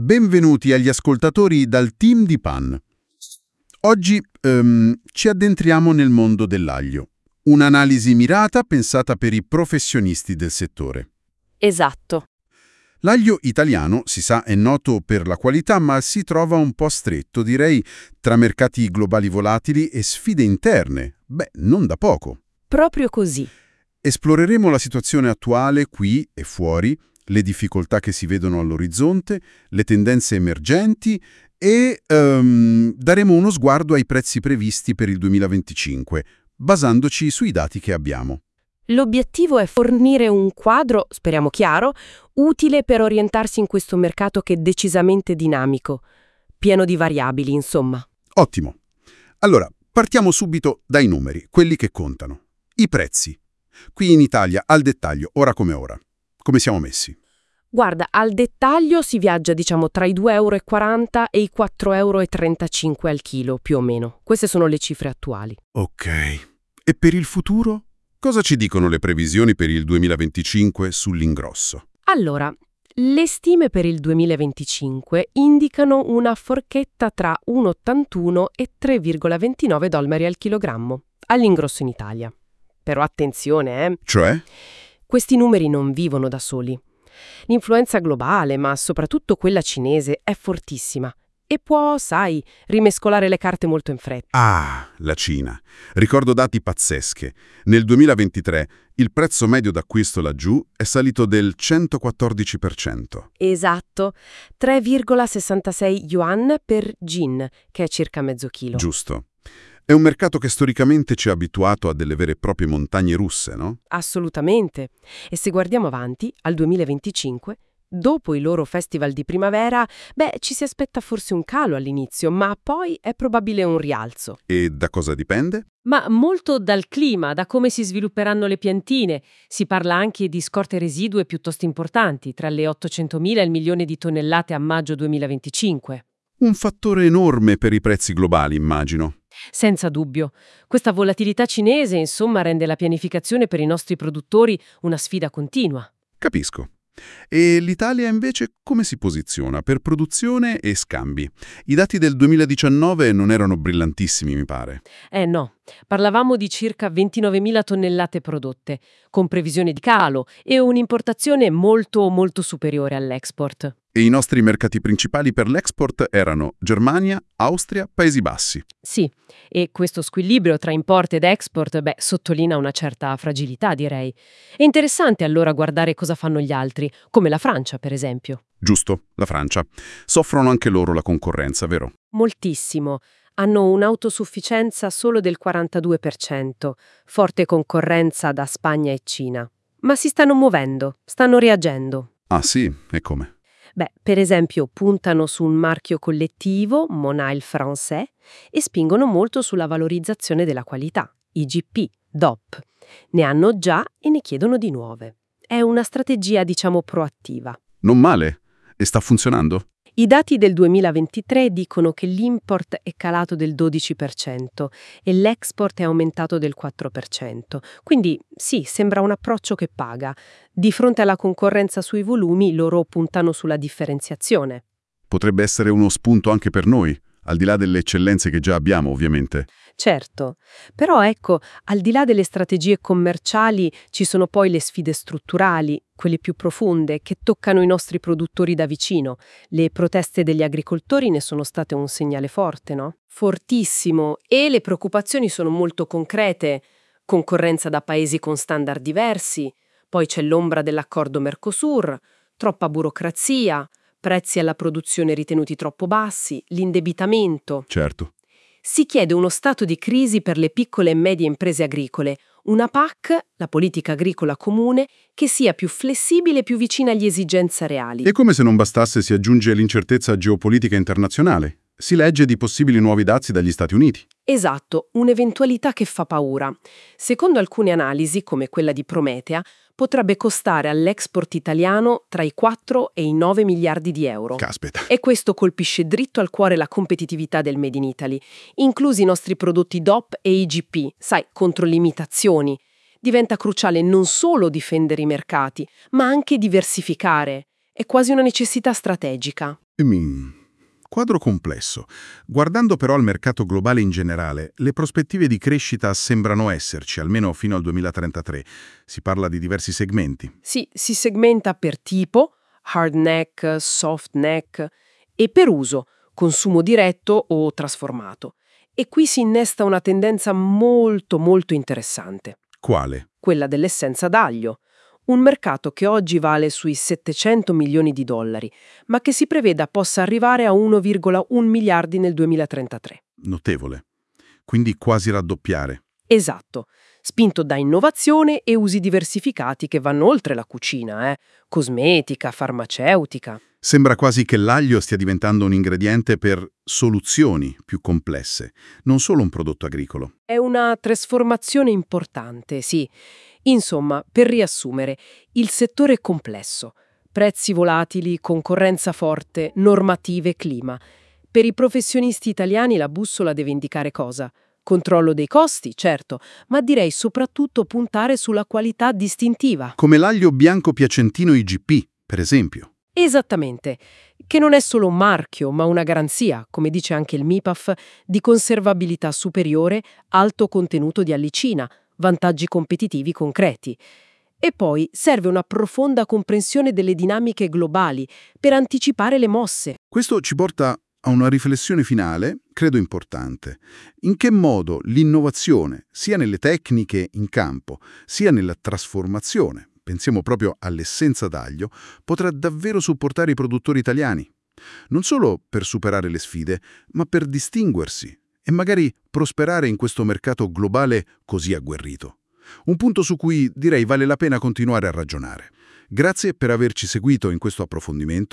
Benvenuti agli ascoltatori dal team di Pan. Oggi ci addentriamo nel mondo dell'aglio. Un'analisi mirata pensata per i professionisti del settore. Esatto. L'aglio italiano, si sa, è noto per la qualità, ma si trova un po' stretto, direi, tra mercati globali volatili e sfide interne. Beh, non da poco. Proprio così. Esploreremo la situazione attuale qui e fuori, le difficoltà che si vedono all'orizzonte, le tendenze emergenti e daremo uno sguardo ai prezzi previsti per il 2025, basandoci sui dati che abbiamo. L'obiettivo è fornire un quadro, speriamo chiaro, utile per orientarsi in questo mercato che è decisamente dinamico, pieno di variabili, insomma. Ottimo. Allora, partiamo subito dai numeri, quelli che contano. I prezzi. Qui in Italia, al dettaglio, ora come ora. Come siamo messi? Guarda, al dettaglio si viaggia tra i 2,40 € e i 4,35 € al chilo, più o meno. Queste sono le cifre attuali. Ok. E per il futuro? Cosa ci dicono le previsioni per il 2025 sull'ingrosso? Allora, le stime per il 2025 indicano una forchetta tra 1,81 e 3,29 dollari al chilogrammo, all'ingrosso in Italia. Però attenzione, Cioè? questi numeri non vivono da soli. L'influenza globale, ma soprattutto quella cinese, è fortissima e può, sai, rimescolare le carte molto in fretta. Ah, la Cina. Ricordo dati pazzesche. Nel 2023 il prezzo medio d'acquisto laggiù è salito del 114%. Esatto, 3,66 yuan per gin, che è circa mezzo chilo. Giusto. È un mercato che storicamente ci ha abituato a delle vere e proprie montagne russe, no? Assolutamente. E se guardiamo avanti, al 2025, dopo i loro festival di primavera, ci si aspetta forse un calo all'inizio, ma poi è probabile un rialzo. E da cosa dipende? Ma molto dal clima, da come si svilupperanno le piantine. Si parla anche di scorte residue piuttosto importanti, tra le 800.000 e il milione di tonnellate a maggio 2025. Un fattore enorme per i prezzi globali, immagino. Senza dubbio. Questa volatilità cinese, insomma, rende la pianificazione per i nostri produttori una sfida continua. Capisco. E l'Italia invece come si posiziona per produzione e scambi? I dati del 2019 non erano brillantissimi, mi pare. No, parlavamo di circa 29.000 tonnellate prodotte, con previsioni di calo e un'importazione molto, molto superiore all'export. E i nostri mercati principali per l'export erano Germania, Austria, Paesi Bassi. Sì, e questo squilibrio tra import ed export, sottolinea una certa fragilità, direi. È interessante allora guardare cosa fanno gli altri, come la Francia, per esempio. Giusto, la Francia. Soffrono anche loro la concorrenza, vero? Moltissimo. Hanno un'autosufficienza solo del 42%, forte concorrenza da Spagna e Cina. Ma si stanno muovendo, stanno reagendo. Ah sì? E come? Per esempio, puntano su un marchio collettivo, Monail Français, e spingono molto sulla valorizzazione della qualità, IGP, DOP. Ne hanno già e ne chiedono di nuove. È una strategia, proattiva. Non male. E sta funzionando? I dati del 2023 dicono che l'import è calato del 12% e l'export è aumentato del 4%. Quindi sì, sembra un approccio che paga. Di fronte alla concorrenza sui volumi, loro puntano sulla differenziazione. Potrebbe essere uno spunto anche per noi, al di là delle eccellenze che già abbiamo, ovviamente. Certo, però ecco, al di là delle strategie commerciali ci sono poi le sfide strutturali, quelle più profonde, che toccano i nostri produttori da vicino. Le proteste degli agricoltori ne sono state un segnale forte, no? Fortissimo, e le preoccupazioni sono molto concrete. Concorrenza da paesi con standard diversi, poi c'è l'ombra dell'accordo Mercosur, troppa burocrazia, prezzi alla produzione ritenuti troppo bassi, l'indebitamento. Certo. Si chiede uno stato di crisi per le piccole e medie imprese agricole, una PAC, la politica agricola comune, che sia più flessibile e più vicina agli esigenze reali. E come se non bastasse si aggiunge l'incertezza geopolitica internazionale. Si legge di possibili nuovi dazi dagli Stati Uniti. Esatto, un'eventualità che fa paura. Secondo alcune analisi, come quella di Prometea, potrebbe costare all'export italiano tra i 4 e i 9 miliardi di euro. Caspita. E questo colpisce dritto al cuore la competitività del Made in Italy, inclusi i nostri prodotti DOP e IGP, sai, contro limitazioni. Diventa cruciale non solo difendere i mercati, ma anche diversificare. È quasi una necessità strategica. Quadro complesso. Guardando però al mercato globale in generale, le prospettive di crescita sembrano esserci, almeno fino al 2033. Si parla di diversi segmenti. Sì, si segmenta per tipo, hard neck, soft neck, e per uso, consumo diretto o trasformato. E qui si innesta una tendenza molto molto interessante, Quale? quella dell'essenza d'aglio. Un mercato che oggi vale sui 700 milioni di dollari, ma che si preveda possa arrivare a 1,1 miliardi nel 2033. Notevole. Quindi quasi raddoppiare. Esatto, spinto da innovazione e usi diversificati che vanno oltre la cucina, cosmetica, farmaceutica. Sembra quasi che l'aglio stia diventando un ingrediente per soluzioni più complesse, non solo un prodotto agricolo. È una trasformazione importante, sì. Insomma, per riassumere, il settore è complesso. Prezzi volatili, concorrenza forte, normative, clima. Per i professionisti italiani la bussola deve indicare cosa? Controllo dei costi, certo, ma direi soprattutto puntare sulla qualità distintiva. Come l'aglio bianco piacentino IGP, per esempio. Esattamente, che non è solo un marchio, ma una garanzia, come dice anche il MIPAF, di conservabilità superiore, alto contenuto di allicina, vantaggi competitivi concreti. E poi serve una profonda comprensione delle dinamiche globali per anticipare le mosse. Questo ci porta a una riflessione finale, credo importante. In che modo l'innovazione, sia nelle tecniche in campo, sia nella trasformazione, pensiamo proprio all'essenza d'aglio, potrà davvero supportare i produttori italiani? Non solo per superare le sfide, ma per distinguersi e magari prosperare in questo mercato globale così agguerrito. Un punto su cui direi vale la pena continuare a ragionare. Grazie per averci seguito in questo approfondimento.